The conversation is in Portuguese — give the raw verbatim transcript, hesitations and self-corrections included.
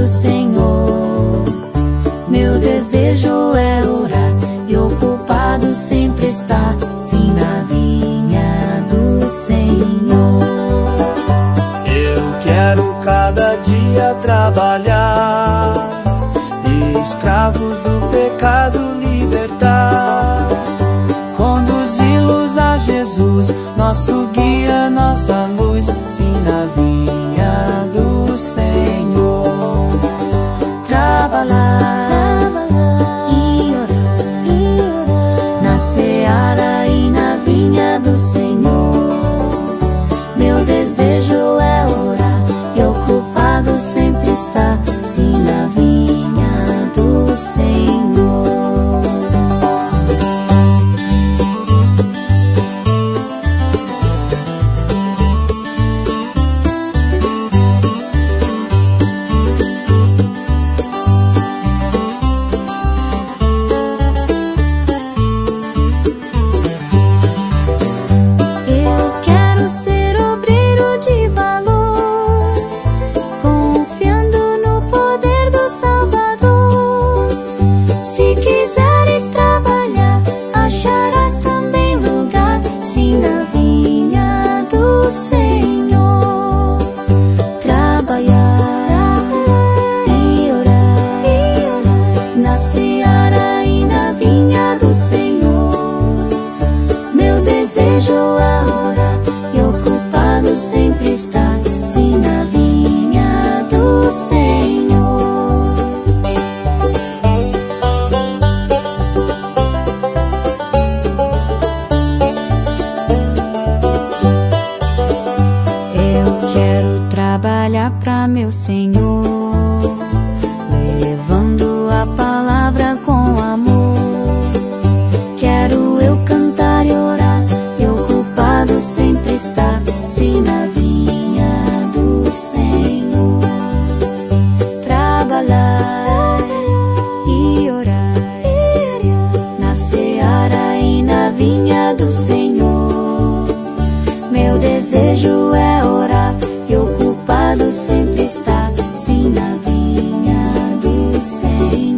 do Senhor. Meu desejo é orar e ocupado sempre estar, sim, na vinha do Senhor. Eu quero cada dia trabalhar, escravos do pecado libertar, conduzi-los a Jesus, nosso guia, nossa luz, sim, na vinha do Senhor. Trabalhar e orar, e orar na seara e na vinha do Senhor. Meu desejo é orar e ocupado sempre estar, sim, na vinha do Senhor. Sempre estar, sim, na vinha do Senhor. Eu quero trabalhar pra meu Senhor, levando a palavra com amor. Quero eu cantar e orar e ocupado sempre estar, sim, na vinha do Senhor. Trabalhar e orar na seara e na vinha do Senhor. Meu desejo é orar e ocupado sempre estar, sim, na vinha do Senhor.